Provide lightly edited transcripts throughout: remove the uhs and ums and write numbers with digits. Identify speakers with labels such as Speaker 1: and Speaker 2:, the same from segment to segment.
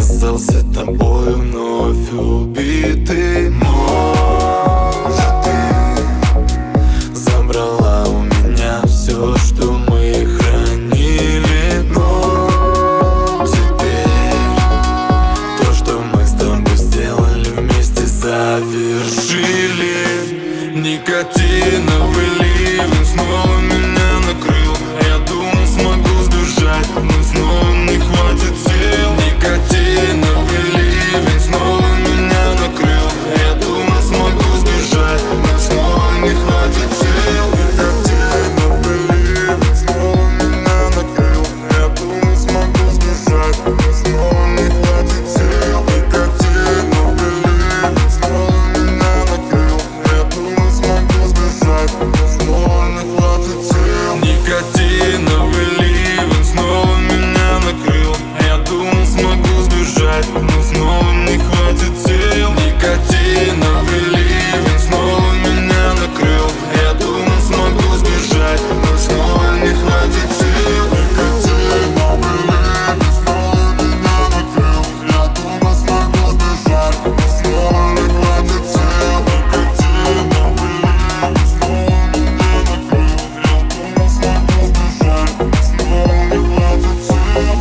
Speaker 1: оказался тобой вновь убитый. Может, ты забрала у меня все, что мы хранили, но теперь то, что мы с тобой сделали вместе, завершили. Никотиновый ливень снова меня накрыл. Я думал, смогу сбежать, но снова не хватит сил. Никотиновый ливень снова меня накрыл. Я думал, смогу сбежать, но снова не хватит сил. Никотиновый ливень снова меня накрыл. Я думал, смогу сбежать, но снова не хватит сил. Никотиновый ливень снова меня накрыл. Я думал, смогу сбежать, но снова не хватит сил. Никотиновый ливень снова меня накрыл. Я думал, смогу сбежать, но снова не хватит сил. Никотиновый ливень снова меня накрыл. Я думал, смогу сбежать, но снова не хватит сил. Никотиновый ливень снова меня накрыл. Я думал, смогу сбежать, но снова не хватит сил. Никотиновый ливень снова меня накрыл. Я думал, смогу сбежать, но снова не хватит сил.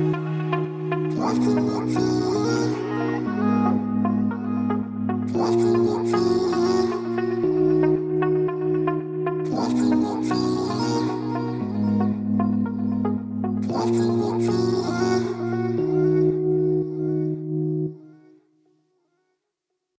Speaker 1: What you want to do? What you